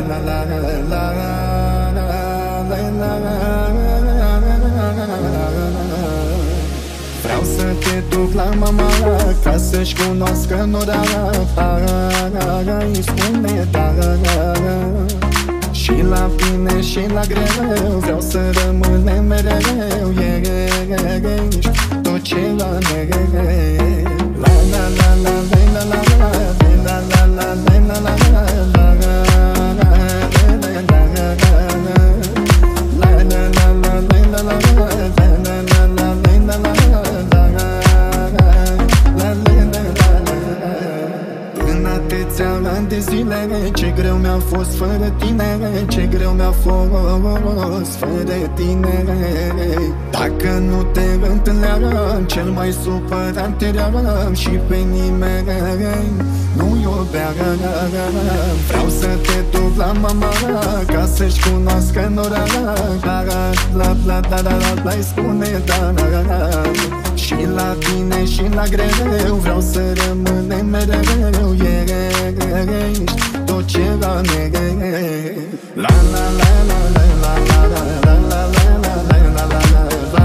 Vreau să te duc la mama ca să-și cunoască nora. Îi spune da. Și la bine și la greu vreau să rămânem mereu. Ești tot ce la mereu. La la la la la la la la la la la la la. De zile, ce greu mi-a fost fără tine, ce greu mi-a fost fără tine. Dacă nu te întâlneam, cel mai supărat eram și pe nimeni nu iubeam. Vreau să te duc la mama ca să-și cunoască nora. Îi spune da. Și la tine și la greu vreau să rămânem mereu. Ești tot ce la mereu. La la la la la la la la la la la la la la.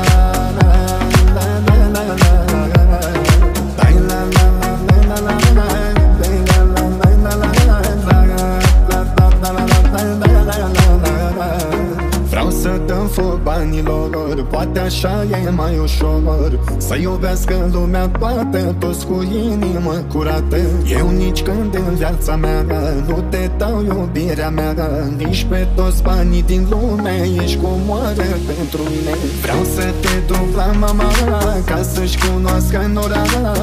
Vreau să dăm foc banilor, poate așa e mai ușor. Să iubească lumea toată, toți cu inimă curată. Eu nici când în viața mea nu te dau iubirea mea, nici pe toți banii din lume. Ești cu moară pentru mine. Vreau să te duc la mama ca să-și cunoască nora.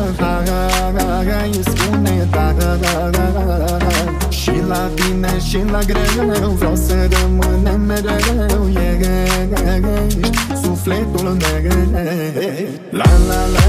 Îi spune da. Și la bine și la greu vreau să rămânem mereu. Ești sufletul meu. La la la